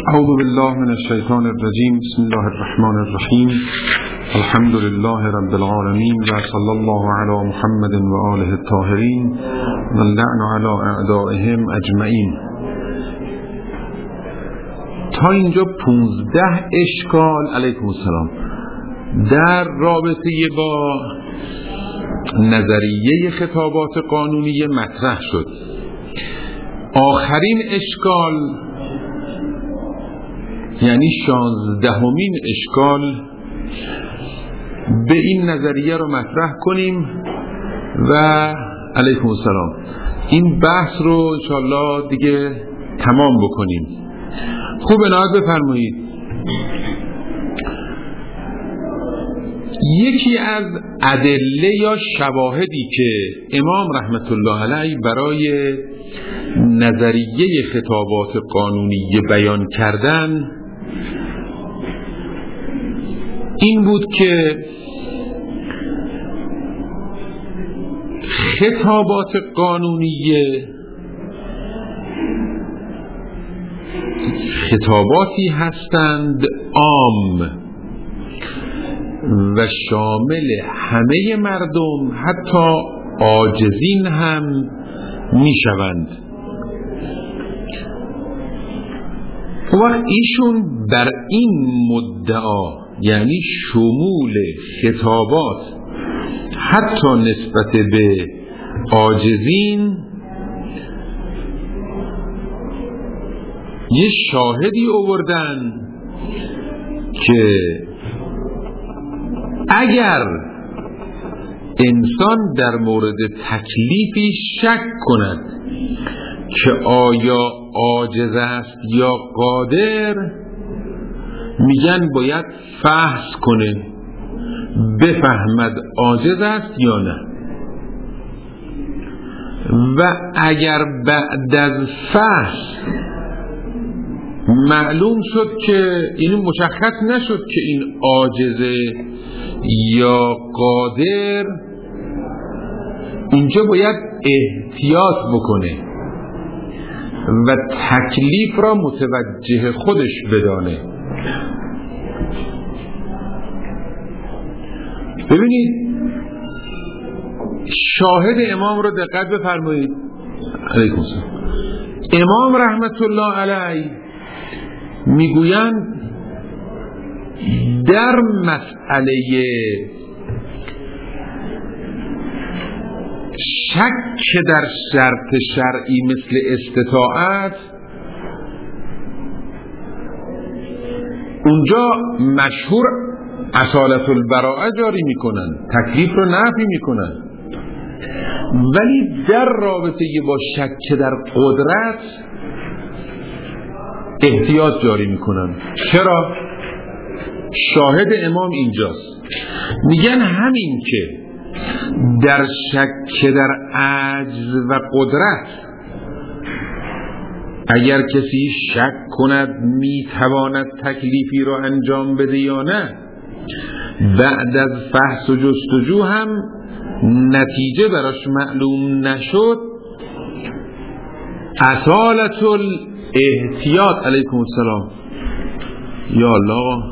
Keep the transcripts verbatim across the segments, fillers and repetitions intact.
اعوذ بالله من الشیطان الرجیم. بسم الله الرحمن الرحیم. الحمد لله رب العالمین و صلی الله علی محمد و آله الطاهرین و اللعن علی اعدائهم اجمعین. تا اینجا پونزده اشکال علیکم السلام در رابطه با نظریه خطابات قانونی مطرح شد. آخرین اشکال یعنی شانزدهمین اشکال به این نظریه رو مطرح کنیم و علیکم السلام این بحث رو انشاءالله دیگه تمام بکنیم. خوب عنایت بفرمایید. یکی از ادله یا شواهدی که امام رحمت الله علیه برای نظریه خطابات قانونی بیان کردن این بود که خطابات قانونی خطاباتی هستند عام و شامل همه مردم، حتی عاجزین هم می شوند. و ایشون بر این مدعا یعنی شمول خطابات حتی نسبت به عاجزین یه شاهدی آوردن که اگر انسان در مورد تکلیفی شک کند که آیا عاجز است یا قادر، میگن باید فحص کنه بفهمد عاجز است یا نه. و اگر بعد از فحص معلوم شد که این مشخص نشد که این عاجزه یا قادر، اینجا باید احتیاط بکنه و تکلیف را متوجه خودش بدانه. ببینید شاهد امام رو دقت بفرمایید. علیکم السلام. امام رحمت الله علیه میگویند در مسئله شک در شرط شرعی مثل استطاعت، اونجا مشهور اصالت البراءه جاری میکنن، تکلیف رو نفی میکنن. ولی در رابطه با شک در قدرت احتیاط جاری میکنن. چرا؟ شاهد امام اینجاست. میگن همین که در شک در عجز و قدرت اگر کسی شک کند میتواند تکلیفی را انجام بده یا نه، بعد از فحص و جستجو هم نتیجه براش معلوم نشد، اصالت الاحتیاط علیکم السلام یا الله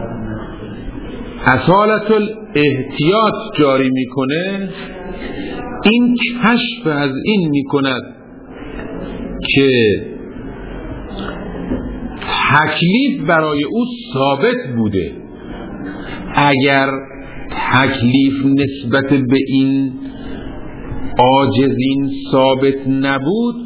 اصالت الاحتیاط جاری میکنه. این کشف از این میکند که تکلیف برای او ثابت بوده. اگر تکلیف نسبت به این عاجزین ثابت نبود،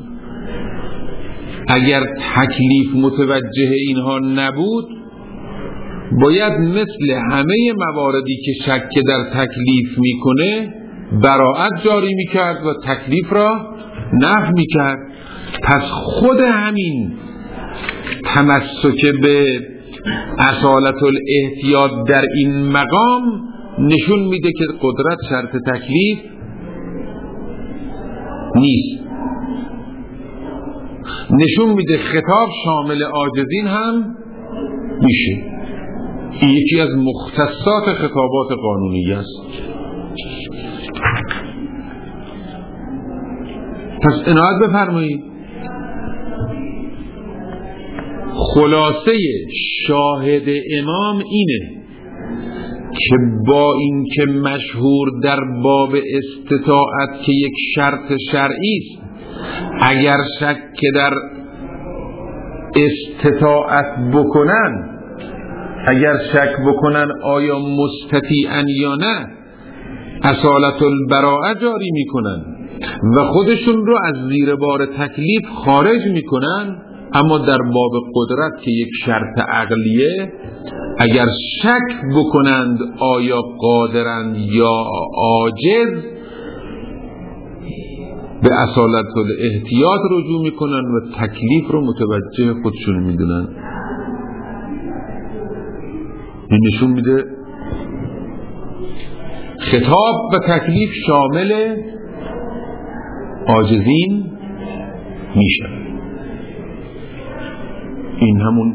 اگر تکلیف متوجه اینها نبود، باید مثل همه مواردی که شک در تکلیف میکنه براءت جاری میکرد و تکلیف را نفی میکرد. پس خود همین تمسک به اصالت الاحتیاط در این مقام نشون میده که قدرت شرط تکلیف نیست. نشون میده خطاب شامل عاجزین هم میشه. این یکی از مختصات خطابات قانونی است. پس عنایت بفرمایید. خلاصه شاهد امام اینه که با این که مشهور در باب استطاعت که یک شرط شرعی است، اگر شک در استطاعت بکنن اگر شک بکنن آیا مستطیعن یا نه، اصالت البراءه جاری میکنن و خودشون رو از زیر بار تکلیف خارج میکنن. اما در باب قدرت که یک شرط عقلیه، اگر شک بکنند آیا قادرند یا عاجز، به اصالت الاحتیاط رجوع میکنن و تکلیف رو متوجه خودشون میدونن. این نشون میده خطاب و تکلیف شامل عاجزین میشه. این همون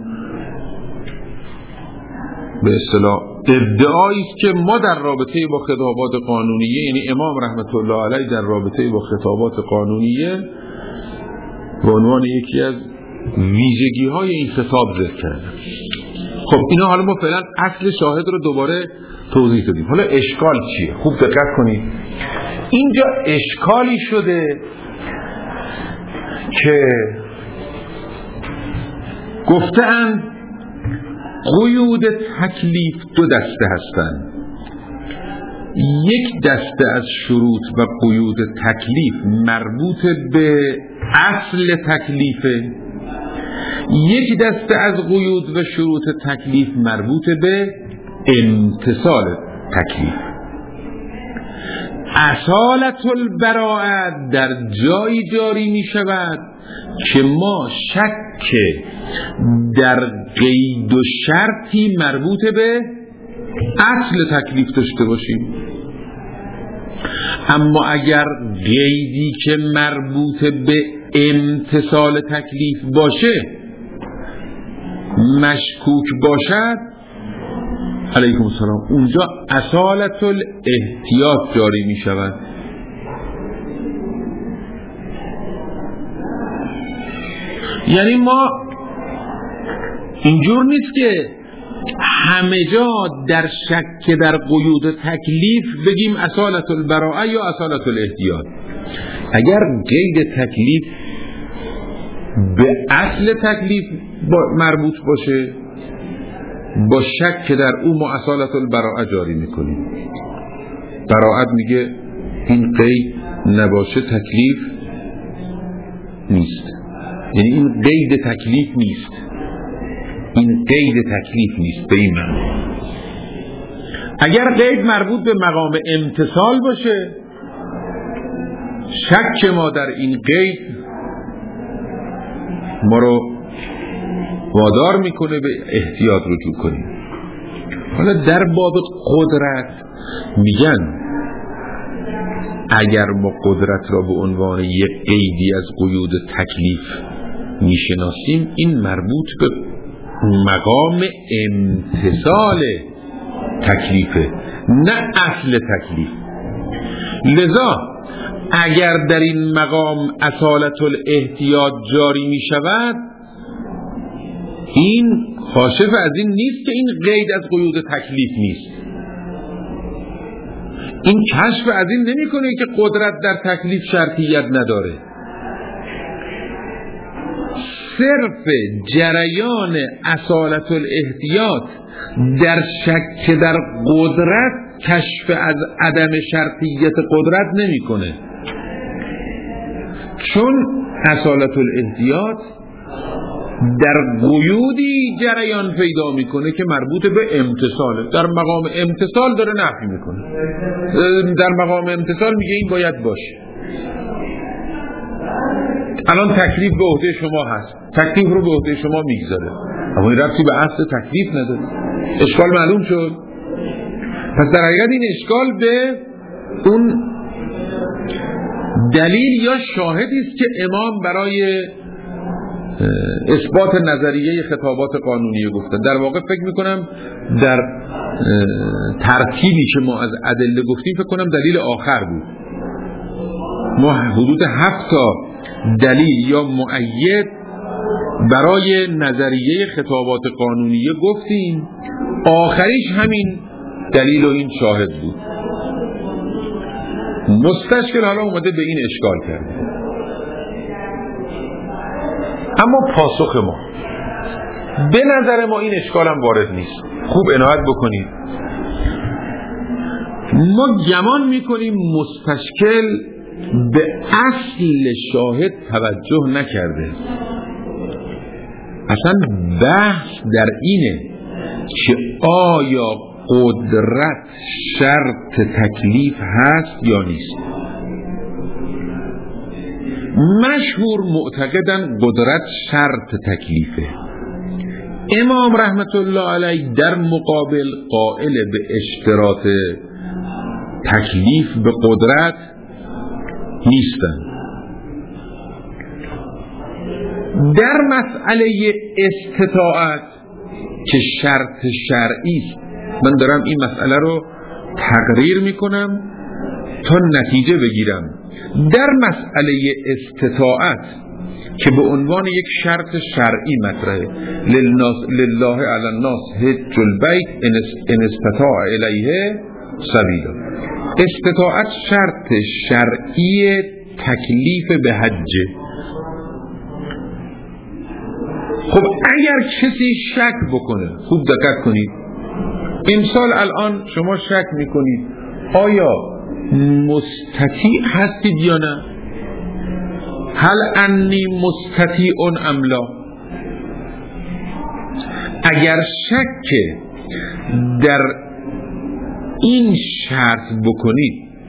به اصطلاح ادعایی است که ما در رابطه با خطابات قانونیه، یعنی امام رحمت الله علیه در رابطه با خطابات قانونیه به عنوان یکی از ویژگی های این خطاب ذکر کردن. خب اینا حالا ما فعلا اصل شاهد رو دوباره توضیح دادیم. حالا اشکال چیه؟ خوب دقت کنید. اینجا اشکالی شده که گفتند قیود تکلیف دو دسته هستند. یک دسته از شروط و قیود تکلیف مربوط به اصل تکلیفه، یک دسته از قیود و شروط تکلیف مربوط به امتثال تکلیف. اصالت البراءه در جایی جاری می شود که ما شک در قید و شرطی مربوط به اصل تکلیف داشته باشیم. اما اگر قیدی که مربوط به امتثال تکلیف باشه مشکوک باشد، علیکم السلام، اونجا اصالت الاحتیاط جاری می شود. یعنی ما اینجور نیست که همه جا در شک در قیود تکلیف بگیم اصالت البراءه یا اصالت الاحتیاط. اگر قید تکلیف به اصل تکلیف مربوط باشه، با شک در او ما اصالت البراءه جاری میکنیم. براءت میگه این قید نباشه تکلیف نیست، یعنی این قید تکلیف نیست، این قید تکلیف نیست به این معنی. اگر قید مربوط به مقام امتثال باشه، شک ما در این قید ما رو وادار میکنه به احتیاط رجوع کنیم. حالا در باب قدرت میگن اگر ما قدرت را به عنوان یک قیدی از قیود تکلیف میشناسیم، این مربوط به مقام امتثال تکلیفه، نه اصل تکلیف. لذا اگر در این مقام اصالت الاحتیاط جاری می شود، این کاشف از این نیست که این قید از قیود تکلیف نیست. این کشف از این نمی کنه که قدرت در تکلیف شرطیت نداره. صرف جریان اصالت الاحتیاط در شک در قدرت کشف از عدم شرطیت قدرت نمی کنه، چون اصالت الاحتیاط در قیودی جریان پیدا میکنه که مربوط به امتثاله. در مقام امتثال داره نفی میکنه، در مقام امتثال میگه این باید باشه. الان تکلیف به عهده شما هست، تکلیف رو به عهده شما میگذاره، اما این ربطی به اصل تکلیف نداره. اشکال معلوم شد؟ پس در حقیقت این اشکال به اون دلیل یا شاهدی است که امام برای اثبات نظریه خطابات قانونیه گفتن. در واقع فکر میکنم در ترتیبی که ما از ادله گفتیم فکر کنم دلیل آخر بود. ما حدود هفت تا دلیل یا مؤید برای نظریه خطابات قانونیه گفتیم، آخریش همین دلیل و این شاهد بود. مستشکل حالا اومده به این اشکال کرده. اما پاسخ ما به نظر ما این اشکال هم وارد نیست. خوب عنایت بکنید، ما گمان میکنیم مستشکل به اصل شاهد توجه نکرده. اصلا بحث در اینه که آیا قدرت شرط تکلیف هست یا نیست. مشهور معتقدن قدرت شرط تکلیفه. امام رحمت الله علیه در مقابل قائل به اشتراط تکلیف به قدرت نیستن. در مسئله استطاعت که شرط شرعی است، من دارم این مسئله رو تقریر میکنم تا نتیجه بگیرم. در مسئله استطاعت که به عنوان یک شرط شرعی مطرحه، لله علی الناس حج البیت ان استطاع الیه سبیلا، استطاعت شرط شرعی تکلیف به حج. خب اگر کسی شک بکنه، خوب دقت کنید، امسال الان شما شک میکنید آیا مستطیع هستید یا نه؟ هل انی مستطیع ام لا؟ اگر شک در این شرط بکنید،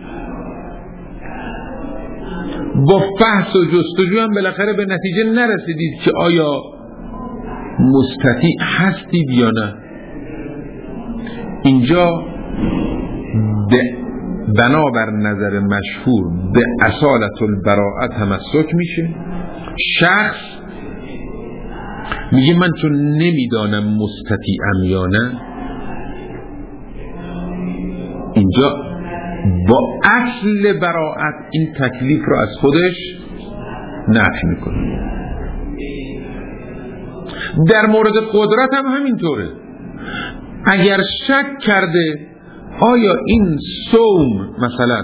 با فحص و جستجو هم بالاخره به نتیجه نرسیدید که آیا مستطیع هستید یا نه، اینجا به بنابر نظر مشهور به اصالت البراءت تمسک میشه. شخص میگه من چون نمیدانم مستطیعم یا نه، اینجا با اصل براءت این تکلیف رو از خودش نفی میکنه. در مورد قدرت هم همینطوره. اگر شک کرده آیا این صوم مثلا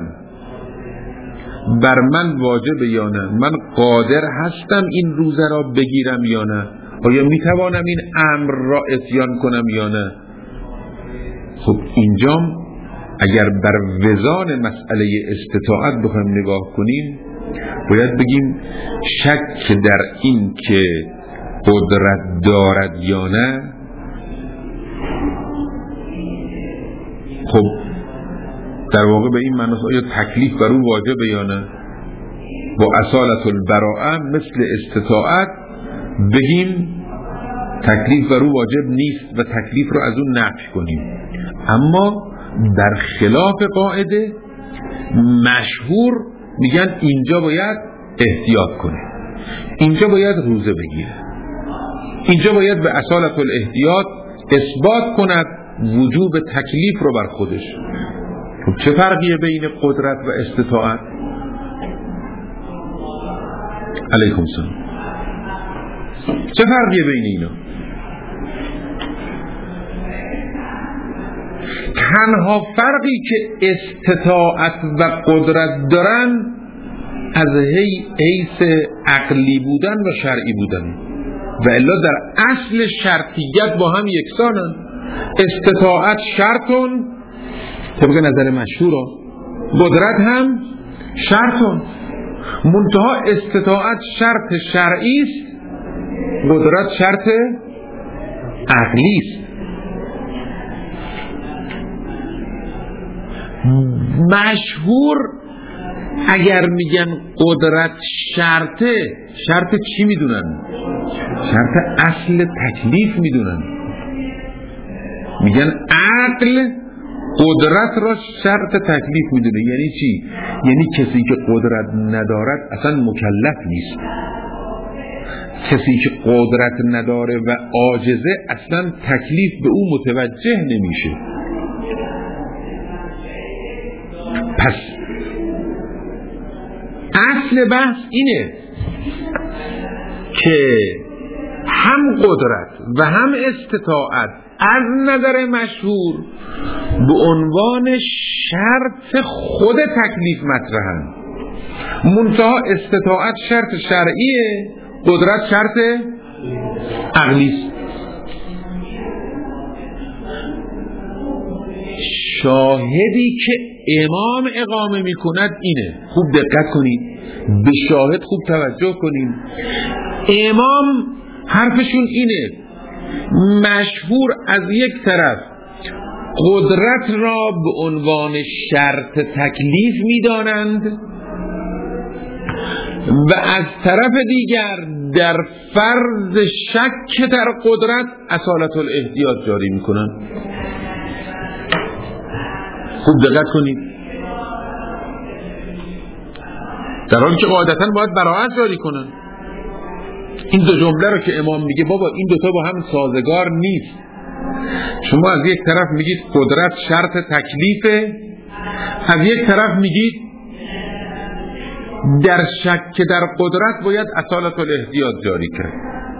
بر من واجب یا نه، من قادر هستم این روزه را بگیرم یا نه، آیا میتوانم این امر را اتیان کنم یا نه. خب اینجا اگر بر وزان مسئله استطاعت بخوایم نگاه کنیم، باید بگیم شک در این که قدرت دارد یا نه، خب در واقع به این معنی آیا تکلیف بر او واجبه یا نه. با اصالت البراءه مثل استطاعت بگیم تکلیف بر او واجب نیست و تکلیف رو از اون نفی کنیم. اما در خلاف قاعده مشهور میگن اینجا باید احتیاط کنه، اینجا باید روزه بگیره، اینجا باید به اصالت الاحتیاط اثبات کند وجوب تکلیف رو بر خودش. خب چه فرقیه بین قدرت و استطاعت؟ علیکم سلام. چه فرقیه بین اینا؟ تنها فرقی که استطاعت و قدرت دارن از حیث عقلی بودن و شرعی بودن، و الا در اصل شرطیت با هم یکسانن. استطاعت شرطون طبق نظر مشهورا، قدرت هم شرطون، منتها استطاعت شرط شرعی است، قدرت شرط عقلی است. مشهور اگر میگن قدرت شرطه، شرط چی میدونن؟ شرط اصل تکلیف میدونن. میگن عقل قدرت را شرط تکلیف میدونه. یعنی چی؟ یعنی کسی که قدرت ندارد اصلا مکلف نیست. کسی که قدرت نداره و عاجزه اصلا تکلیف به او متوجه نمیشه. پس اصل بحث اینه که هم قدرت و هم استطاعت از نظر مشهور به عنوان شرط خود تکلیف مطرحن. منتها استطاعت شرط شرعیه، قدرت شرط عقلیست. شاهدی که امام اقامه می کند اینه. خوب دقت کنید، به شاهد خوب توجه کنید. امام حرفشون اینه: مشهور از یک طرف قدرت را به عنوان شرط تکلیف می دانند و از طرف دیگر در فرض شک در قدرت اصالت الاحتیاط جاری می کنند. خوب دقت کنید، در حالی که قاعدتاً باید براءت جاری کنن. این دو جمله رو که امام میگه بابا این دوتا با هم سازگار نیست. شما از یک طرف میگید قدرت شرط تکلیفه، از یک طرف میگید در شک در قدرت باید اصالت الاحتیاط جاری کرد.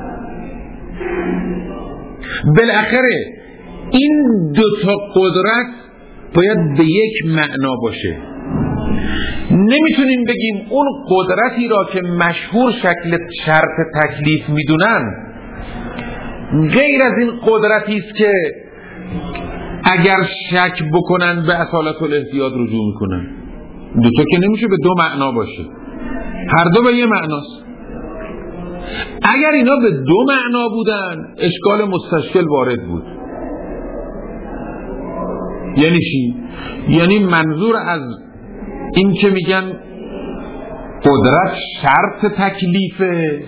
بالاخره این دوتا قدرت باید به یک معنا باشه. نمیتونیم بگیم اون قدرتی را که مشهور شکل شرط تکلیف میدونن غیر از این قدرتی است که اگر شک بکنن به اصالت الاحتیاط رجوع میکنن. دوتا که نمیشه به دو معنا باشه، هر دو به یه معناست. اگر اینا به دو معنا بودن اشکال مستشکل وارد بود. یعنی چی؟ یعنی منظور از این که میگن قدرت شرط تکلیفه،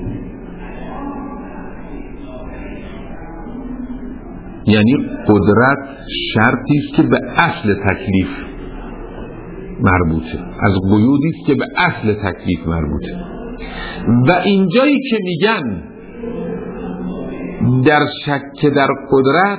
یعنی قدرت شرطی است که به اصل تکلیف مربوطه، از قیودی است که به اصل تکلیف مربوطه. و اینجایی که میگن در شک در قدرت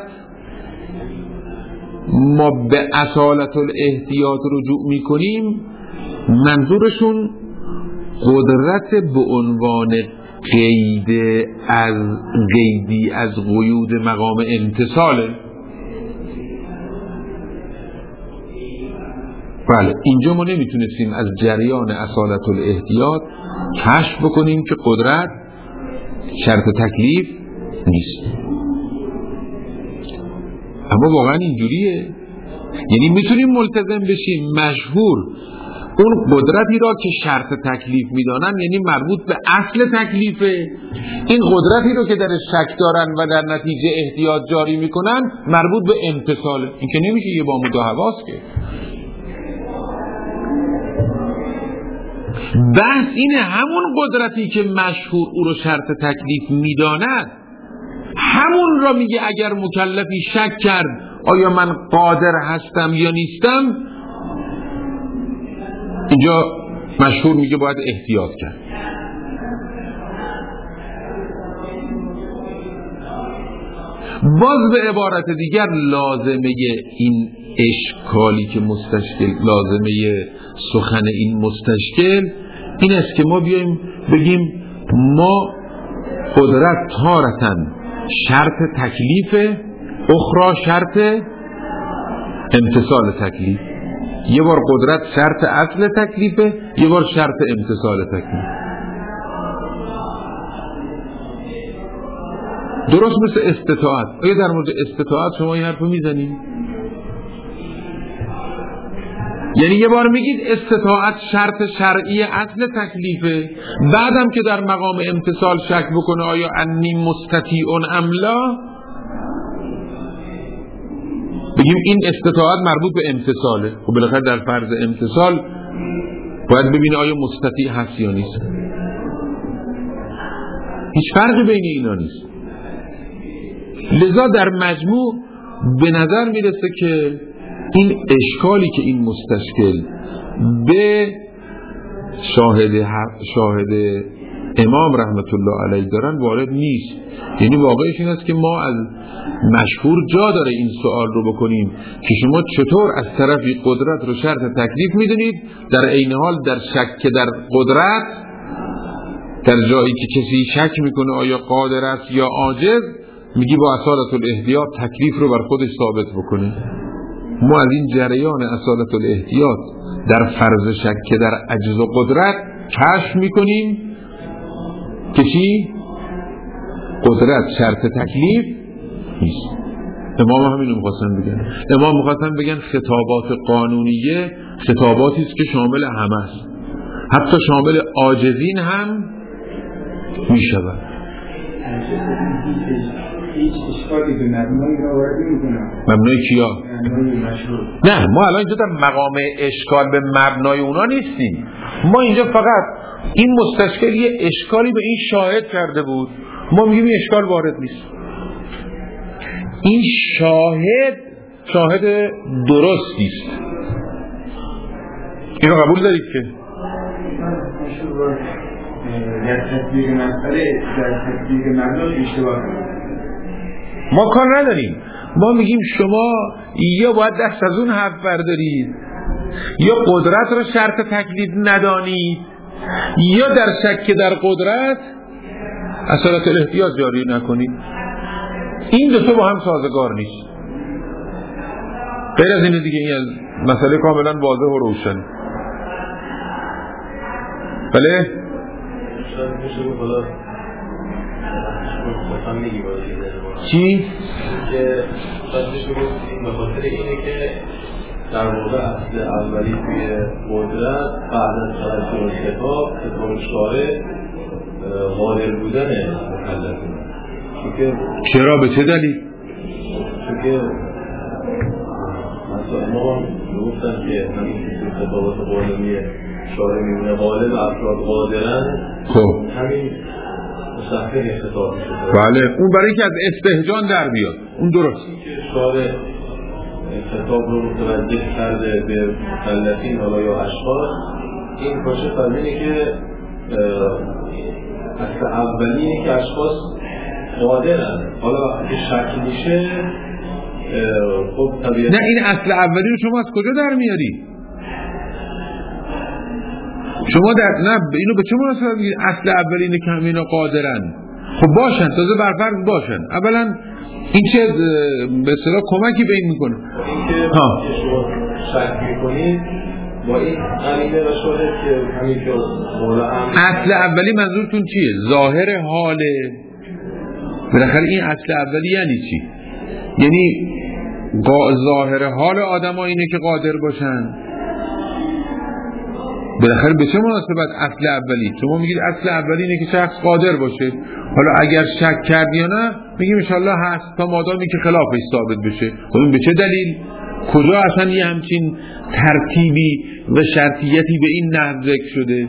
ما به اصالت الاحتیاط رجوع میکنیم، منظورشون قدرت به عنوان قید از قیدی از قیود مقام امتصاله. بله، اینجا ما نمیتونستیم از جریان اصالت الاحتیاط کشف بکنیم که قدرت شرط تکلیف نیست. اما واقعا اینجوریه. یعنی میتونیم ملتزم بشیم مشهور اون قدرتی را که شرط تکلیف میدانن، یعنی مربوط به اصل تکلیفه، این قدرتی رو که در شک دارن و در نتیجه احتیاط جاری میکنن مربوط به امتصاله. این که نمیشه یه با مدو حواس که. بحث اینه همون قدرتی که مشهور او رو شرط تکلیف میداند، همون را میگه اگر مکلفی شک کرد آیا من قادر هستم یا نیستم، اینجا مشهور میگه باید احتیاط کرد. باز به عبارت دیگر لازمه این اشکالی که مستشکل، لازمه سخن این مستشکل این است که ما بیایم بگیم ما قدرت تارتن شرط تکلیف، اخرى شرط امتصال تکلیف. یه بار قدرت شرط اصل تکلیفه، یه بار شرط امتصال تکلیف. درست مثل استطاعت. آیا در مورد استطاعت شما این حرفو میزنید؟ یعنی یه بار میگید استطاعت شرط شرعی اصل تکلیفه، بعدم که در مقام امتصال شک بکنه آیا انی مستطیعون ام لا، بگیم این استطاعت مربوط به امتصاله. خب بالاخره در فرض امتصال باید ببینه آیا مستطیع هست یا نیست. هیچ فرقی بین اینا نیست. لذا در مجموع به نظر میرسه که این اشکالی که این مستشکل به شاهد شاهد امام رحمت الله علیه دارن وارد نیست. یعنی واقعش این است که ما از مشهور جا داره این سوال رو بکنیم که شما چطور از طرفی قدرت رو شرط تکلیف میدونید، در عین حال در شک در قدرت در جایی که کسی شک میکنه آیا قادر است یا عاجز، میگی با اصالت الاحتیاط تکلیف رو بر خودش ثابت بکنه. ما از این جریان اصالت الاحتیاط در فرض شک که در عجز و قدرت کشف میکنیم که چی؟ قدرت شرط تکلیف نیست. امام همینو میخواستن بگن. امام میخواستن بگن خطابات قانونیه خطاباتی است که شامل همه است، حتی شامل عاجزین هم میشود. هیچ اشکالی به مبنای را وارد نمی‌کنم. مبنای کیا؟ مبنای مشهور. نه، ما الان اینجا در مقام اشکال به مبنای اونا نیستیم. ما اینجا فقط این مستشکل یه اشکالی به این شاهد کرده بود، ما میگیم این اشکال وارد نیست. این شاهد شاهد درستی است. اینو قبول دارید که در تطبیق مسئله در تطبیق مبنای اشتباه ما کار نداریم. ما میگیم شما یا باید دست از اون حرف بردارید، یا قدرت رو شرط تکلیف ندانید، یا در شک در قدرت اصالت الاحتیاط جاری نکنید. این دو تا با هم سازگار نیست. غیر از این دیگه این مسئله کاملا واضح و روشن. بله؟ چی؟ که شاید شما این بخاطر اینه که در واقع اصل اولی توی قدرت بعد از توجه کتاب کتاب شارع قادر بودن مکلفین. چرا؟ به چه دلیل؟ چون که مثلا ما گفتن که همین کتابات قانونی شارع میمونه غالب افراد قادرن، خب همین مستحقی خطاب میشه. بله، اون برای که از استهجان در بیاد، اون درست که شارع خطاب رو متوجه کرده به مکلفین حالا یا اشخاص، این کاشف از اینه که اصل اولینه که اشخاص قادرن. حالا که شک میشه خب طبیعت نه، این اصل اولی رو شما از کجا در میاری؟ شما در نه اینو به چه مناسبت میگید اصل اولینه که همینا قادرن؟ خب باشن، تازه برفرض باشن. اولا این چه به اصطلاح کمکی به این میکنه؟ اینکه شما شک میکنید با این قرینه و شاهد که همین که مولا هم اصل اولی منظورتون چیه؟ ظاهر حاله؟ بالاخره این اصل اولی یعنی چی؟ یعنی ظاهر حال آدم ها اینه که قادر باشن؟ بالاخره به چه مناسبت اصل اولی؟ شما میگید اصل اولی اینه که شخص قادر باشه، حالا اگر شک کرد یا نه میگیم انشالله هست تا مادامی که خلافش ثابت بشه. خب به چه دلیل؟ کجا اصلا یه همچین ترتیبی و شرطیتی به این نحو ذکر شده؟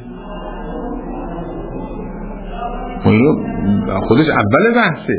خودش اول بحثه.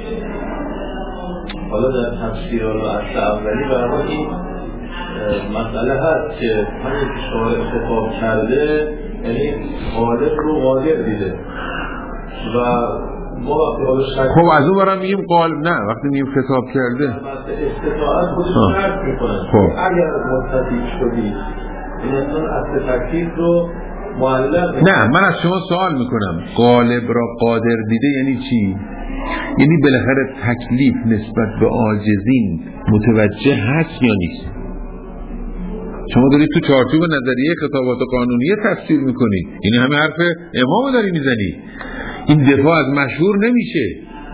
حالا در تفسیر و اصل اولی برای این مسئله هست که همین که شارع خطاب کرده یعنی قادر رو قادر دیده و ما وقتی حالا شک خب از اون برام میگیم قال نه، وقتی میگیم خطاب کرده استطاعت خودش شرط میکنه. خب اگر متصدیق شدید این انسان اصل تکلیف رو معلق نه. من از شما سوال میکنم قالب را قادر دیده یعنی چی؟ یعنی بالاخره تکلیف نسبت به عاجزین متوجه هست یا نیست؟ شما دارید تو چارچوب نظریه خطابات قانونیه تفسیر میکنید، یعنی همه حرف امامو داری میزنی. این دفاع از مشهور نمیشه.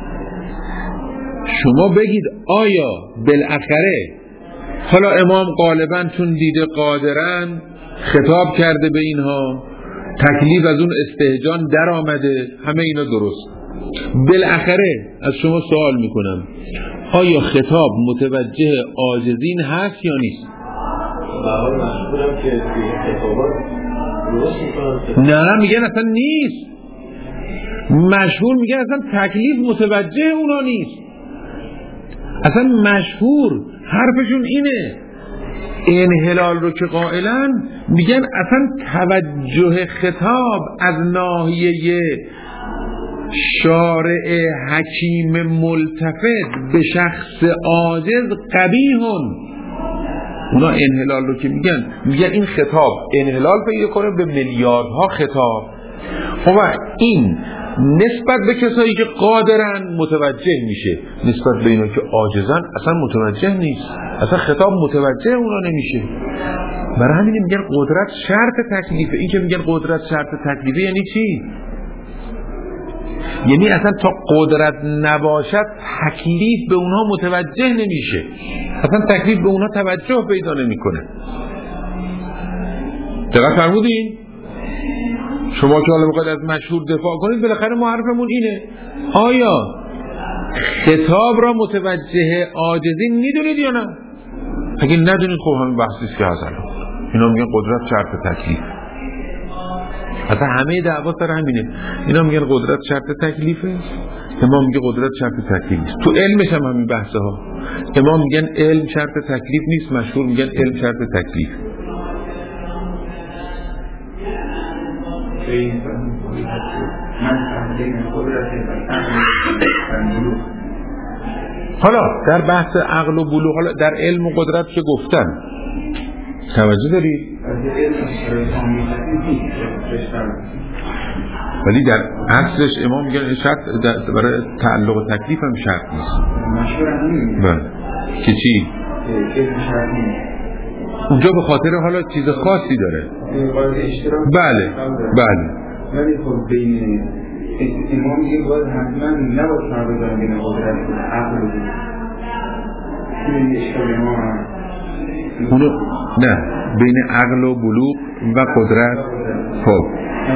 شما بگید آیا بالاخره حالا امام غالبا چون دیده قادرن خطاب کرده به اینها، تکلیف از اون استهجان در آمده، همه اینا درست. بالاخره از شما سوال میکنم آیا خطاب متوجه عاجزین هست یا نیست؟ برای مشهورم که توی خطابات درست میکنن. نه میگن اصلا نیست. مشهور میگن اصلا تکلیف متوجه اونا نیست. اصلا مشهور حرفشون اینه، انحلال رو که قائلن میگن اصلا توجه خطاب از ناحیه شارع حکیم ملتفت به شخص عاجز قبیحون. اونا انحلال رو که میگن میگن این خطاب انحلال پیدا کنه به میلیاردها خطاب. خب این نسبت به کسایی که قادرن متوجه میشه، نسبت به اینا که عاجزن اصلا متوجه نیست، اصلا خطاب متوجه اونا نمیشه. برای همین میگن قدرت شرط تکلیفه. این که میگن قدرت شرط تکلیفه یعنی چی؟ یعنی اصلا تا قدرت نباشد تکلیف به اونها متوجه نمیشه، اصلا تکلیف به اونها توجه پیدا نمیکنه. دقیق فرمودین؟ شما که حالا بخواید از مشهور دفاع کنید، بالاخره ما حرفمون اینه، آیا خطاب را متوجه عاجزین میدونید یا نه؟ اگه ندونید خب همین بحثیست که هست. اینا میگن قدرت شرط تکلیف، اصلا همه دعوا سر همینه. اینا میگن قدرت شرط تکلیفه، امام میگه قدرت شرط تکلیف نیست. تو علمش هم همین بحثه ها. امام میگن علم شرط تکلیف نیست، مشهور میگن علم شرط تکلیف. حالا در بحث عقل و بلوغ، حالا در علم و قدرت که گفتن توجه دارید، ولی در اصلش امام میگن شرط برای تعلق و تکلیف هم شرط نیست. بله که چی؟ اونجا به خاطر حالا چیز خاصی داره. بله بله. ولی خب بین امام میگه باید حتما نباید فرق بذارن بین قدرت و عقل و بلوغ. این اشکال امام هم اونو نه، بین عقل و بلوغ و قدرت. خب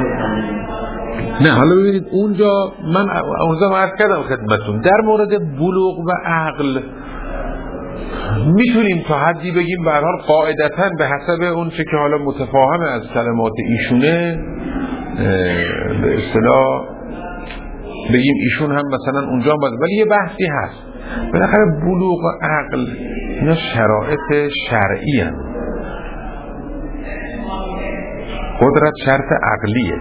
نه حالا ببینید اونجا من اونجا عرض کردم خدمتون در مورد بلوغ و عقل میتونیم تا حدی بگیم به هر حال قاعدتاً به حسب اون چه که حالا متفاهمه از کلمات ایشونه، به اصطلاح بگیم ایشون هم مثلا اونجا هم باید. ولی یه بحثی هست، بالاخره بلوغ و عقل اینا شرایط شرعی هست. قدرت شرط عقلیه.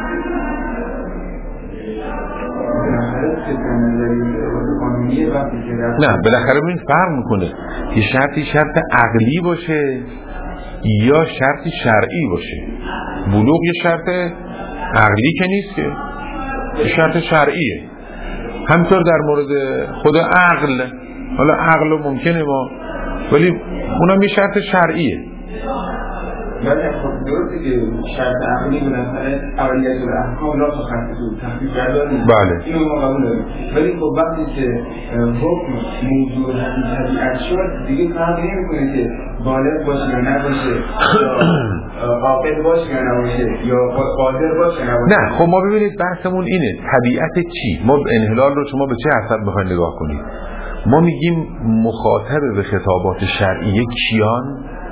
نه بالاخره این فرق میکنه یه شرطی شرط عقلی باشه یا شرطی شرعی باشه. بلوغ یه شرط عقلی که نیست که، یه شرط شرعیه. همطور در مورد خود عقل، حالا عقل ممکنه ما، ولی اونم یه شرط شرعیه. ولی خب درسته که شرط عقلی بالاخره اولیت الاحکام لا تخصص تخصیص برداری، بله اینو ما قبول داریم. ولی خب وقتی که حکم موضوع طبیعت شد دیگه فرق نمی‌کنه که بالغ باشه یا نباشه، یا عاقل باشه یا نباشه، یا قادر باشه یا نباشه. نه خب ما ببینید بحثمون اینه، طبیعت چی؟ ما انحلال رو شما به چه حسب بخواید نگاه کنید؟ ما میگیم مخاطب به خطابات شرعیه کیان؟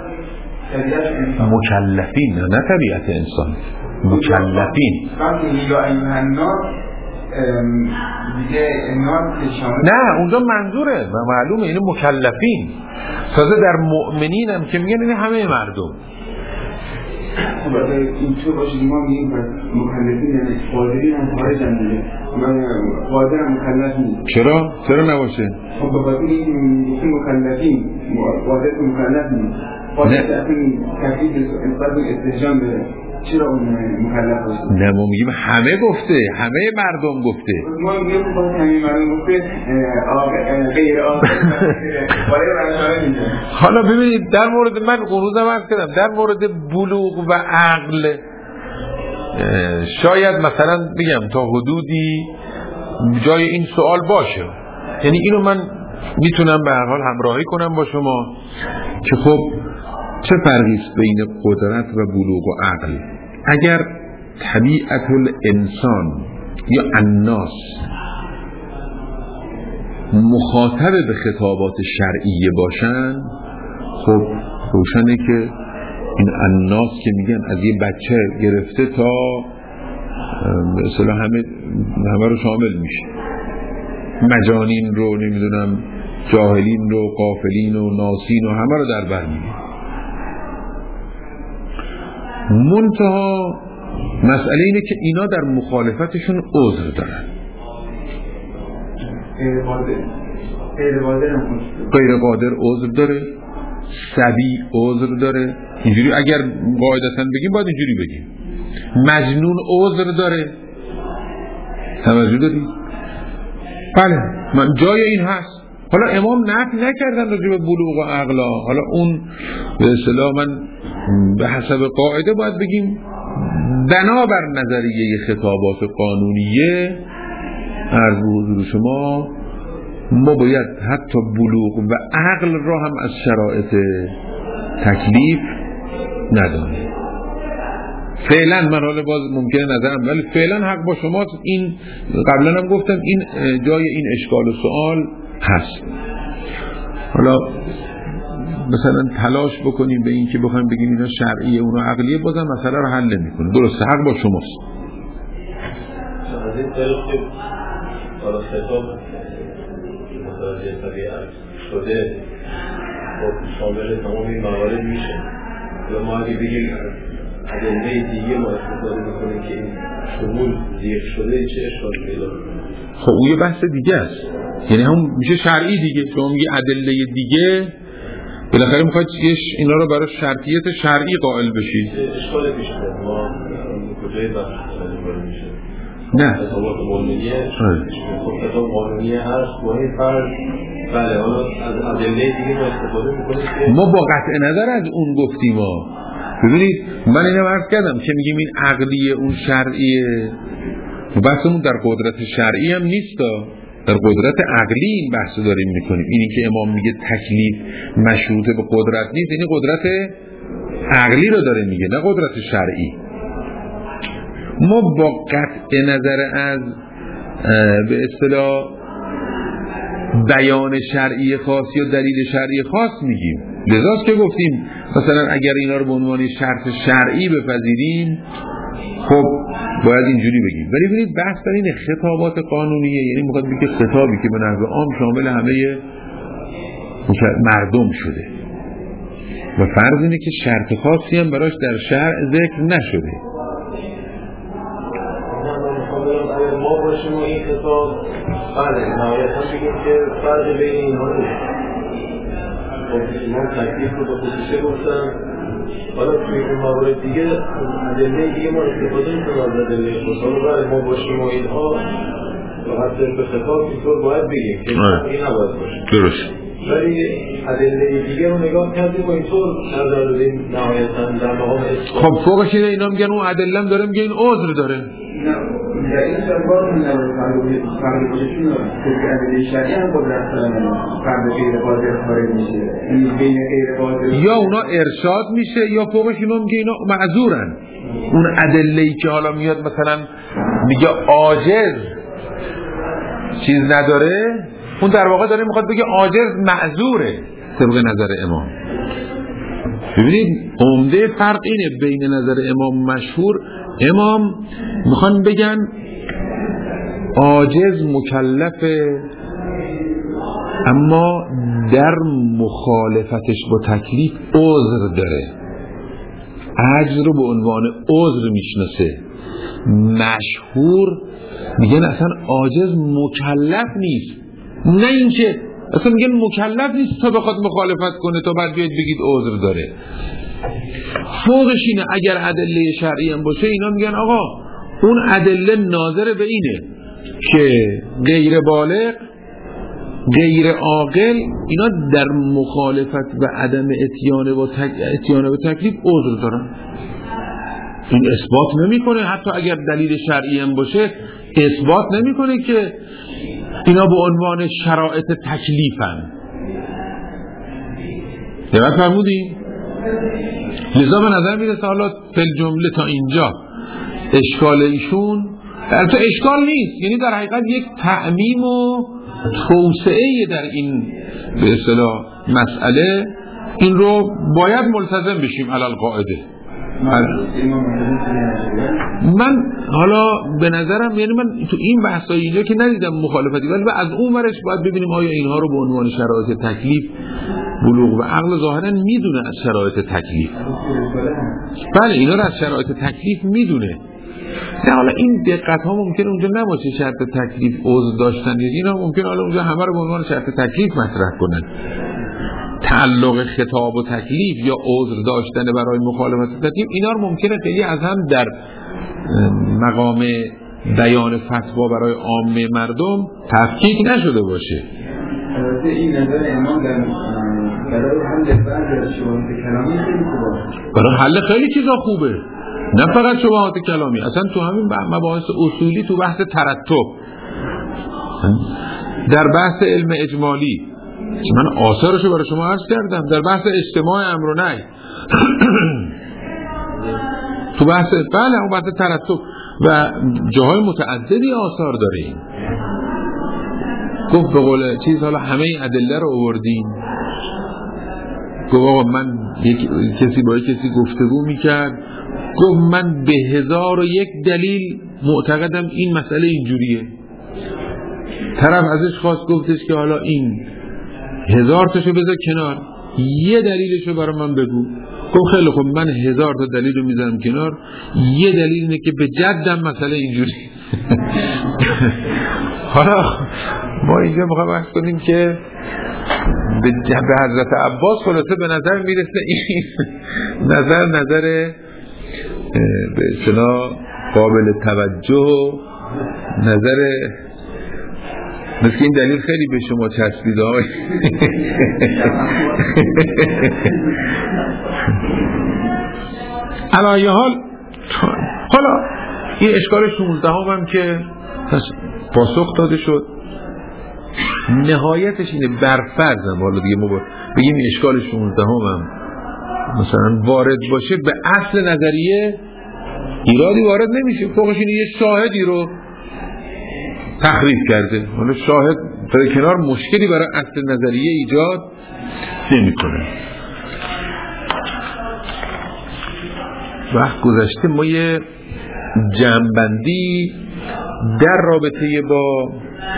مکلفین، نه طبیعت انسان، مکلفین. نه اونجا منظوره معلومه، اینه مکلفین. تازه در مؤمنین هم که میگن این همه مردم. خب این چه باشه ما میگیم مکلفین یعنی قادرین هم خارج هم دیگه، قادر هم مکلف نیست. چرا؟ چرا نباشه؟ خب به خاطر این مکلفین قادر مکلف نیست. نه چرا اون مکلف باشه؟ نه ما میگیم همه گفته، همه مردم گفته. ما میگیم همه مردم گفته غیر عاقل. حالا ببینید در مورد من قروزم عرض کردم در مورد بلوغ و عقل شاید مثلا بگم تا حدودی جای این سوال باشه، یعنی اینو من میتونم به هر حال همراهی کنم با شما که خب چه فرقی است بین قدرت و بلوغ و عقل؟ اگر طبیعت الانسان یا الناس مخاطب به خطابات شرعیه باشن، خب روشنه که این الناس که میگن از یه بچه گرفته تا به اصطلاح همه همه رو شامل میشه، مجانین رو نمیدونم جاهلین رو غافلین و ناسین و همه رو در بر میگیره. منتها مسئله اینه که اینا در مخالفتشون عذر دارن. غیر قادر عذر داره، صبی عذر داره. اینجوری اگر قاعدتاً بگیم باید اینجوری بگیم. مجنون عذر داره، توجه دارید؟ بله من جای این هست. حالا امام نفی نکردن راجع به بلوغ و عقلا، حالا اون به اصطلاح من به حسب قاعده باید بگیم بنابر نظریه خطابات قانونیه عرض به حضور شما ما باید حتی بلوغ و عقل را هم از شرایط تکلیف ندانیم. فعلا من حالا باز ممکنه نظرم، ولی فعلا حق با شماست. این قبلا هم گفتم این جای این اشکال و سوال هست. حالا مثلا تلاش بکنیم به این که بخوایم بگیم اینا شرعیه اونا عقلیه، بازم مسئله رو حل نمی‌کنه. درسته حق با شماست. از این طریق که حالا خطاب متوجه طبیعت شده و شامل تمام این موارد میشه و ما اگه بگیم ادله دیگه ما استفاده میکنیم که این شمول دیگه شده چه اشکالی پیدا میکنه؟ خب اون یه بحث دیگه است، یعنی هم میشه شرعی دیگه. شما میگی ادله دیگه، بالاخره میخواید اینا رو برای شرطیت شرعی قائل بشید. اشکال پیش میاد ما کجای بحث قائل میشه؟ نه خطابات قانونیه، خب خطاب قانونیه هست با این فرض بله حالا از ادله دیگه ما استفاده میکنیم که ما با قطع نظر از اون گفتیم ها. ببینید من اینو عرض کردم که میگیم این عقلیه اون شرعیه، بحثمون در قدرت شرعی هم نیست، در قدرت عقلی این بحث داریم میکنیم. اینی که امام میگه تکلیف مشروط به قدرت نیست، یعنی قدرت عقلی رو داره میگه، نه قدرت شرعی. ما با قطع نظر از به اصطلاح بیان شرعی خاص یا دلیل شرعی خاص میگیم. لذاست که گفتیم مثلا اگر اینا رو به عنوان شرط شرعی بپذیریم خب باید اینجوری بگیم. ولی ببینید بحث در اینه خطابات قانونیه، یعنی میخواد بگه خطابی که به نحو عام شامل همه مردم شده و فرض اینه که شرط خاصی هم براش در شرع ذکر نشده. ما باشیم و این خطاب بله نهایتا بگیم که فرق بین اینها نیست. ما تکلیف رو با خصوصه گفتن، حالا توی این موارد دیگه ادله دیگه ما استفاده میکنیم از ادله خصوصا رو بله ما باشیم و اینها و حتی به خطاب اینطور باید بگیم که این نباید باشه. درست. ولی ادله دیگه رو نگاه کردیم و اینطور نظر دادیم نهایتا در مقام اثبات. خب فوقش اینه اینا میگن اون ادله هم داره، میگه این عذر داره. نه در این سربار من نمی‌فهمم فرق بینشون که ادله شرعی هم قدرت فرد غیر قادر خارج میشه، این بین غیر قادر یا اونا ارشاد میشه یا فوقش اینا میگه اینا معذورن. اون ادله‌ای که حالا میاد مثلا میگه عاجز چیز نداره، اون در واقع داره میخواد بگه عاجز معذوره طبق نظر امام. ببینید عمده فرق اینه بین نظر امام مشهور، امام میخوان بگن عاجز مکلفه اما در مخالفتش با تکلیف عذر داره، عجز رو به عنوان عذر میشناسه. مشهور میگن اصلا عاجز مکلف نیست، نه اینکه اصلا میگن مکلف نیست تا بخواد مخالفت کنه تا بعد بیاید بگید عذر داره. فوقش اینه اگر ادله شرعی هم باشه اینا میگن آقا اون ادله ناظر به اینه که غیر بالغ غیر عاقل اینا در مخالفت و عدم اتیان با تک... اتیان به تکلیف عذر دارن. این اثبات نمیکنه حتی اگر دلیل شرعی هم باشه اثبات نمیکنه که اینا به عنوان شرایط تکلیفن. دقیق فرمودی؟ لذا به نظر میرسه حالا فی الجمله تا اینجا اشکال ایشون البته اشکال نیست، یعنی در حقیقت یک تعمیم و توسعه در این به اصطلاح مسئله، این رو باید ملتزم بشیم علی القاعده. من حالا به نظرم یعنی من تو این بحثای اینجا که ندیدم مخالفتی، ولی از اون ورش باید ببینیم آیا اینها رو به عنوان شرایط تکلیف بلوغ و عقل ظاهرا میدونه از شرایط تکلیف. بله اینا رو از شرایط تکلیف میدونه. نه حالا این دقت ها ممکنه اونجا نباشه شرط تکلیف عذر داشتن، یعنی اینا ممکنه حالا اونجا همه رو به عنوان شرط تکلیف مطرح کنن. تعلق خطاب و تکلیف یا عذر داشتن برای مخالفت تکلیف اینا رو ممکنه خیلی از هم در مقام بیان فتوا برای عامه مردم تفکیک نشده باشه. البته این نظر امام در برای حل بعضی شبهات کلامی خیلی خوبه. برای حل خیلی چیزا خوبه، نه فقط شبهات کلامی، اصلا تو همین مباحث اصولی، تو بحث ترتب، در بحث علم اجمالی، من آثارشو برای شما عرض کردم، در بحث اجتماع امر و نهی، تو بحث بله اون بحث ترتب و جاهای متعددی آثار داریم. گفت به قول چیز حالا همه این ادله رو آوردیم. گفت آقا من یک کسی با یک کسی گفتگو میکرد، گفت من به هزار و یک دلیل معتقدم این مسئله اینجوریه. طرف ازش خواست، گفتش که حالا این هزار تاشو بذار کنار، یه دلیلشو برای من بگو. گفت خیلی خب من هزار تا دلیل رو میذارم کنار، یه دلیل اینه که به جدم مسئله اینجوری. حالا ما اینجا میخوام بحث کنیم که به حضرت عباس خلاصه به نظر میرسه این نظر نظر به اصطلاح قابل توجه، نظر مثل این دلیل خیلی به شما چسبیده های. علی حال حالا این اشکال شانزده هم که پاسخ داده شد. نهایتش اینه برفرضم حالا دیگه ما بگیم اشکال شانزده هم مثلا وارد باشه، به اصل نظریه ایرادی وارد نمیشه، فوقش اینه یه شاهدی رو تخریب کرده، حالا شاهد در کنار مشکلی برای اصل نظریه ایجاد نمی کنه. وقت گذشته ما یه جمع‌بندی در رابطه با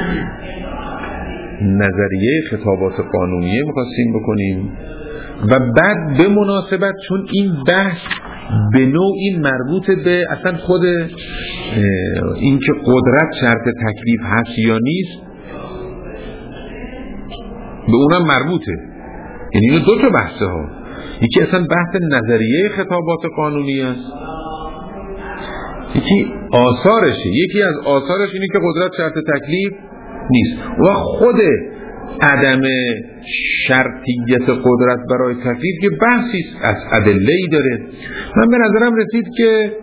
نظریه خطابات قانونیه می‌خواستیم بکنیم و بعد به مناسبت چون این بحث به نوعی مربوط به اصلا خود این که قدرت شرط تکلیف هست یا نیست، به اونم مربوطه. یعنی اینو دو تا بحثه ها، یکی اصلا بحث نظریه خطابات قانونی است، یکی آثارشه. یکی از آثارش اینه که قدرت شرط تکلیف نیست و خود عدم شرطیت قدرت برای تکلیف که بحثی از ادله‌ای داره. من به نظرم رسید که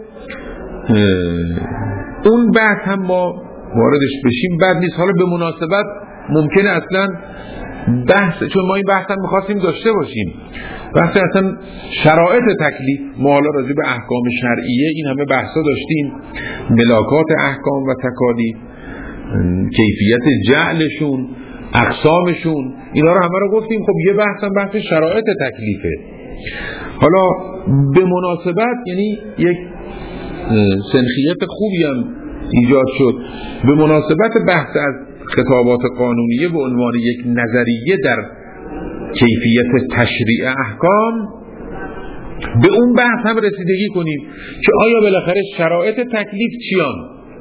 اون بحث هم ما واردش بشیم بد نیست. حالا به مناسبت ممکنه اصلا بحث، چون ما این بحث هم میخواستیم داشته باشیم، بحث اصلا شرایط تکلیف، ما حالا راجع به احکام شرعیه این همه بحثا داشتیم، ملاکات احکام و تکالیف، کیفیت جعلشون، اقسامشون، اینا رو همه رو گفتیم. خب یه بحث هم بحث شرایط تکلیفه. حالا به مناسبت یعنی یک سنخیت خوبی هم ایجاد شد به مناسبت بحث از خطابات قانونیه به عنوان یک نظریه در کیفیت تشریع احکام، به اون بحث هم رسیدگی کنیم که آیا بالاخره شرایط تکلیف چیان؟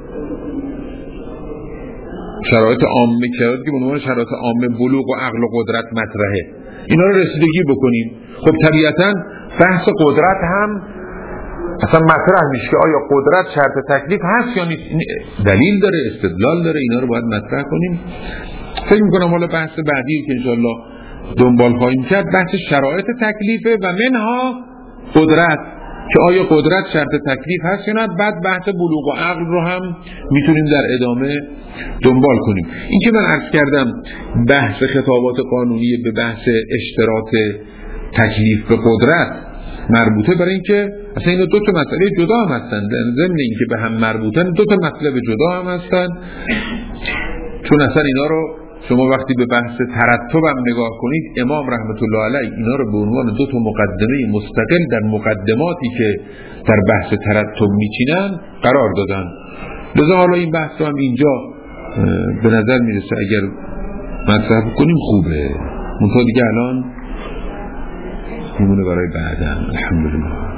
شرایط عامه که به عنوان شرایط عامه بلوغ و عقل و قدرت مطرحه، اینا رو رسیدگی بکنیم. خب طبیعتاً بحث قدرت هم اصلا مطرح میشه که آیا قدرت شرط تکلیف هست یا نیست، دلیل داره، استدلال داره، اینا رو باید مطرح کنیم. فکر میکنم حالا بحث بعدی که انشاءالله دنبال خواهیم کرد بحث شرایط تکلیفه و منها قدرت، که آیا قدرت شرط تکلیف هست یا نه. بعد بحث بلوغ و عقل رو هم میتونیم در ادامه دنبال کنیم. این که من عرض کردم بحث خطابات قانونی به بحث اشتراط تکلیف به قدرت مربوطه، برای اینکه اصلا اینا دو تا مسئله جدا هم هستن، ضمن اینکه به هم مربوطن دو تا مطلب جدا هم هستن. چون اصلا اینا رو شما وقتی به بحث ترتب هم نگاه کنید، امام رحمت الله علیه اینا رو به عنوان دو تا مقدمه مستقل در مقدماتی که در بحث ترتب میچینن قرار دادن. لذا حالا این بحث رو هم اینجا به نظر میرسه اگر مطرح کنیم خوبه. منتها دیگه الان میمونه برای بعدم. الحمدلله.